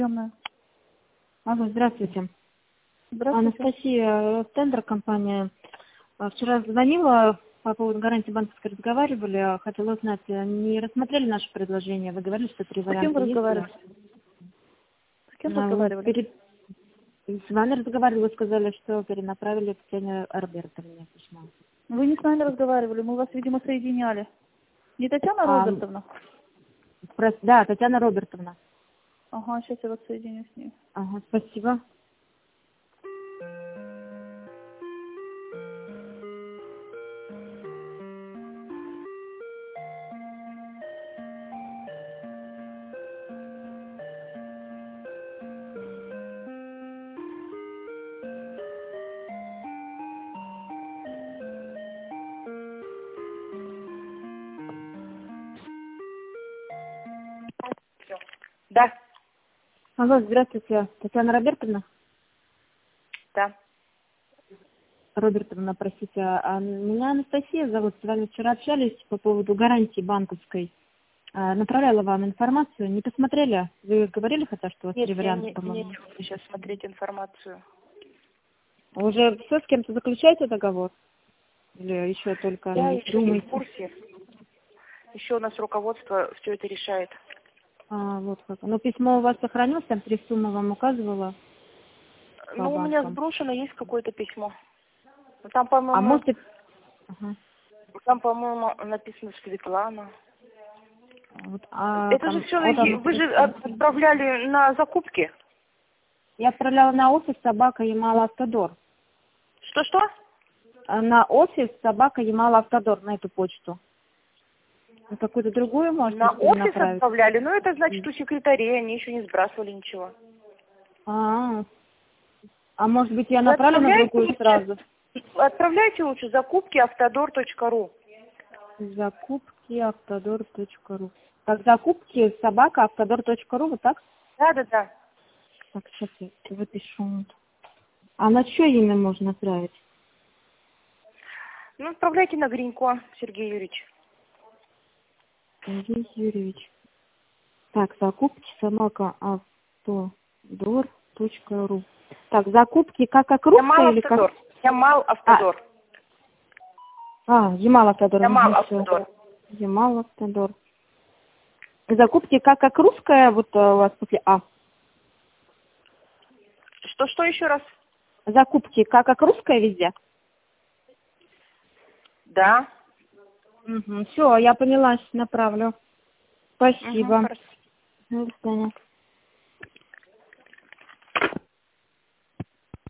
Алло, здравствуйте. Здравствуйте. Анастасия, тендер компания. Вчера звонила по поводу гарантии банковской, разговаривали. Хотела узнать, не рассмотрели наше предложение? Вы говорили, что 3 С кем варианта вы есть. разговаривали? С кем разговаривали? С вами разговаривали, вы сказали, что перенаправили к Татьяне Робертовне письмо. Вы не с нами разговаривали, мы вас, видимо, соединяли. Не Татьяна Робертовна? Да, Татьяна Робертовна. Ага, сейчас я вас соединю с ней. Ага, спасибо. Да, Алло, здравствуйте. Татьяна Робертовна? да. Робертовна, простите. Меня Анастасия зовут. С вами вчера общались по поводу гарантии банковской. Направляла вам информацию. Не посмотрели? Вы говорили хотя, что у вас Нет, 3 я варианта, не по-моему? буду сейчас смотреть информацию. Уже все с кем-то заключаете договор? Или еще только Я еще не в думаете? курсе. Еще у нас руководство все это решает. Вот как. Ну, письмо у вас сохранилось, там 3 суммы вам указывала? Ну, у меня банкам. сброшено есть какое-то письмо. Но Там, А по-моему, может... Ага. написано Светлана. Вот, Это же там, все, вот оно, вы же отправляли на закупки. Я отправляла на офис собака Ямала Автодор. Что-что? На офис собака Ямала Автодор, на эту почту. На какую-то другую можете На офис направить? отправляли? Ну, это значит у секретарей, они еще не сбрасывали ничего. А может быть, я Вы направлю на отправляете другую лучше- сразу? Отправляйте лучше закупки автодор.ру. Закупки автодор.ру. Так, закупки собака автодор.ру, вот так? Да. Так, сейчас я выпишу. А на чье имя можно отправить? Ну, отправляйте на Гринько, Сергей Юрьевич. Сергей Юрьевич. Так, закупки собака автодор.ру. Так, закупки как русская или как... Ямал Автодор. Ямал Автодор. Ямал Автодор. Ямал Автодор. Закупки как русская, вот у вас после А. Что еще раз? Закупки как русская везде? Да. Все, я поняла, направлю. Спасибо. Хорошо. До свидания.